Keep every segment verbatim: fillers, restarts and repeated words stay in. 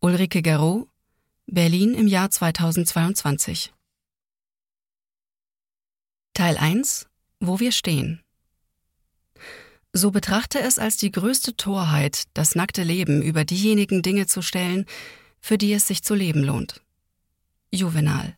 Ulrike Guerreau, Berlin im Jahr zweitausendzweiundzwanzig. Teil eins: Wo wir stehen. So betrachte es als die größte Torheit, das nackte Leben über diejenigen Dinge zu stellen, für die es sich zu leben lohnt. Juvenal.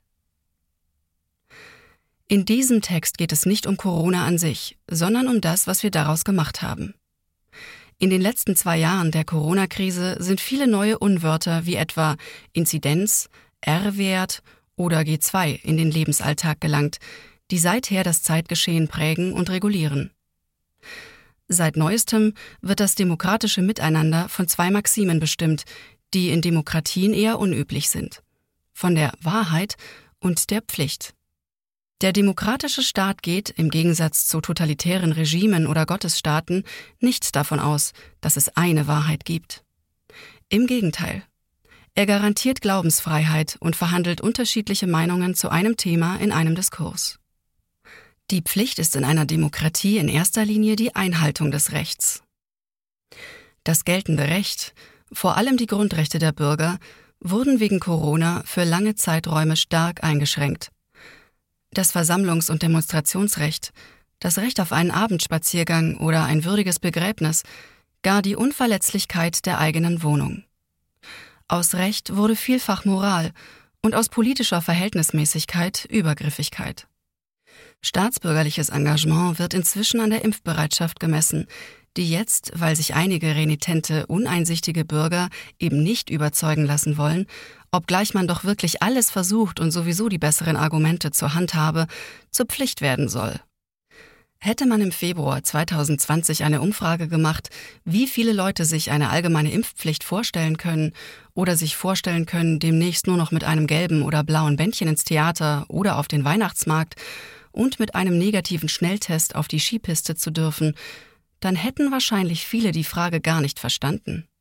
In diesem Text geht es nicht um Corona an sich, sondern um das, was wir daraus gemacht haben. In den letzten zwei Jahren der Corona-Krise sind viele neue Unwörter wie etwa Inzidenz, R-Wert oder G zwei in den Lebensalltag gelangt, die seither das Zeitgeschehen prägen und regulieren. Seit Neuestem wird das demokratische Miteinander von zwei Maximen bestimmt, die in Demokratien eher unüblich sind: von der Wahrheit und der Pflicht. Der demokratische Staat geht, im Gegensatz zu totalitären Regimen oder Gottesstaaten, nicht davon aus, dass es eine Wahrheit gibt. Im Gegenteil. Er garantiert Glaubensfreiheit und verhandelt unterschiedliche Meinungen zu einem Thema in einem Diskurs. Die Pflicht ist in einer Demokratie in erster Linie die Einhaltung des Rechts. Das geltende Recht, vor allem die Grundrechte der Bürger, wurden wegen Corona für lange Zeiträume stark eingeschränkt. Das Versammlungs- und Demonstrationsrecht, das Recht auf einen Abendspaziergang oder ein würdiges Begräbnis, gar die Unverletzlichkeit der eigenen Wohnung. Aus Recht wurde vielfach Moral und aus politischer Verhältnismäßigkeit Übergriffigkeit. Staatsbürgerliches Engagement wird inzwischen an der Impfbereitschaft gemessen, die jetzt, weil sich einige renitente, uneinsichtige Bürger eben nicht überzeugen lassen wollen, obgleich man doch wirklich alles versucht und sowieso die besseren Argumente zur Hand habe, zur Pflicht werden soll. Hätte man im Februar zweitausendzwanzig eine Umfrage gemacht, wie viele Leute sich eine allgemeine Impfpflicht vorstellen können oder sich vorstellen können, demnächst nur noch mit einem gelben oder blauen Bändchen ins Theater oder auf den Weihnachtsmarkt und mit einem negativen Schnelltest auf die Skipiste zu dürfen, dann hätten wahrscheinlich viele die Frage gar nicht verstanden.